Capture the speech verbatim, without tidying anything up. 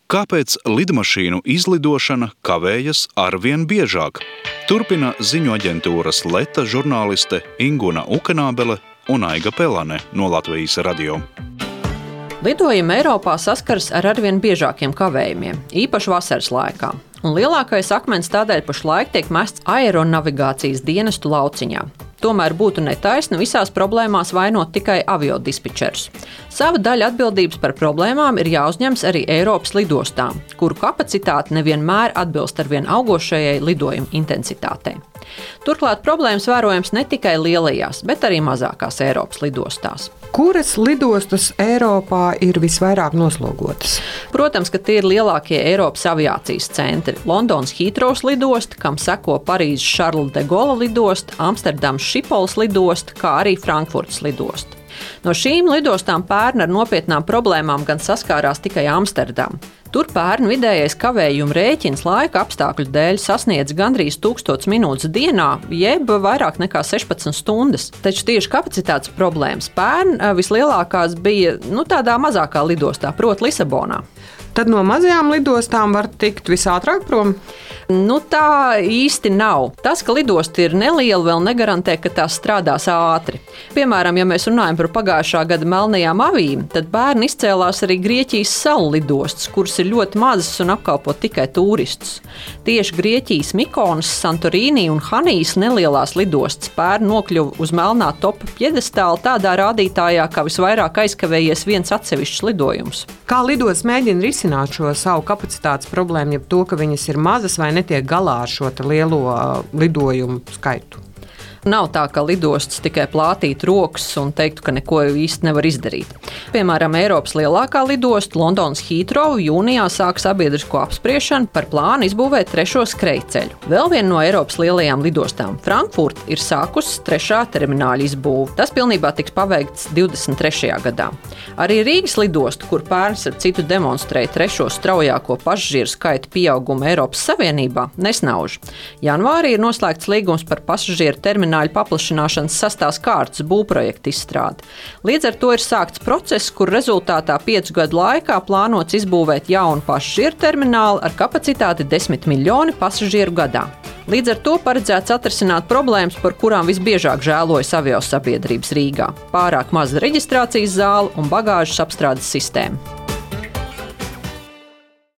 Kāpēc lidmašīnu izlidošana kavējas arvien biežāk? Turpina ziņu aģentūras Leta žurnāliste Inguna Ukenābele un Aiga Pelane no Latvijas radio. Lidojumi Eiropā saskaras ar arvien biežākiem kavējumiem, īpaši vasaras laikā. Un lielākais akmens tādēļ pašlaik tiek mests aeronavigācijas dienestu lauciņā. Tomēr būtu netaisni visās problēmās vainot tikai aviodispečerus. Sava daļa atbildības par problēmām ir jāuzņems arī Eiropas lidostām, kuru kapacitāte nevienmēr atbilst arvien augošajai lidojuma intensitātei. Turklāt problēmas vērojams ne tikai lielajās, bet arī mazākās Eiropas lidostās. Kuras lidostas Eiropā ir visvairāk noslogotas? Protams, ka tie ir lielākie Eiropas aviācijas centri. Londonas Heathrows lidosta, kam seko Parīzes Charles de Gaulle lidosta, Amsterdamas Šipols lidosta, kā arī Frankfurtas lidosta. No šīm lidostām pērn ar nopietnām problēmām gan saskārās tikai Amsterdama. Tur pērn vidējais kavējumu rēķins laika apstākļu dēļ sasniedz gandrīz tūkstotis minūtes dienā, jeb vairāk nekā sešpadsmit stundas. Taču tieši kapacitātes problēmas pērn vislielākās bija nu, tādā mazākā lidostā, proti Lisabonā. Tad no mazajām lidostām var tikt visātrāk prom? Nu, tā īsti nav. Tas, ka lidosta ir neliela, vēl negarantē, ka tās strādās ātri. Piemēram, ja mēs runājam par pagājušā gada melnajām avīm, tad bērni izcēlās arī Grieķijas salu lidostas, kuras ir ļoti mazas un apkalpo tikai turistus. Tieši Grieķijas Mikonas, Santorīni un Hanijas nelielās lidostas pērn nokļuva uz melnā topa pjedestāla tādā rādītājā, kā visvairāk aizkavējies viens atsevišķs lidojums. Kā lidostas mēģina risināt šo savu kapacitātes problēmu, jeb to, ka viņas ir mazas vai netiek galā ar šo lielo lidojumu skaitu? Nav tā, ka lidostas tikai plātītu rokas un teiktu, ka neko īsti nevar izdarīt. Piemēram, Eiropas lielākā lidosta Londonas Heathrow jūnijā sāk sabiedrisko apspriešanu par plānu izbūvēt trešo skrejceļu. Vēl viena no Eiropas lielajām lidostām, Frankfurta, ir sākusi trešā termināļa izbūvi. Tas pilnībā tiks paveikts divdesmit trešajā gadā. Arī Rīgas lidosta, kur pērns ar citu demonstrēja trešo straujāko pasažieru skaitu pieaugumu Eiropas Savienībā, nesnauž. Janvārī ir noslēgts līgums par pasažieru termināļu paplašināšanas sastās kārtas būvprojekta izstrādi. Līdz ar to ir sākts process, kur rezultātā piecu gadu laikā plānots izbūvēt jaunu pasažieru terminālu ar kapacitāti desmit miljoni pasažieru gadā. Līdz ar to paredzēts atrisināt problēmas, par kurām visbiežāk žēlojas aviosabiedrības Rīgā – pārāk maza reģistrācijas zāle un bagāžas apstrādes sistēma.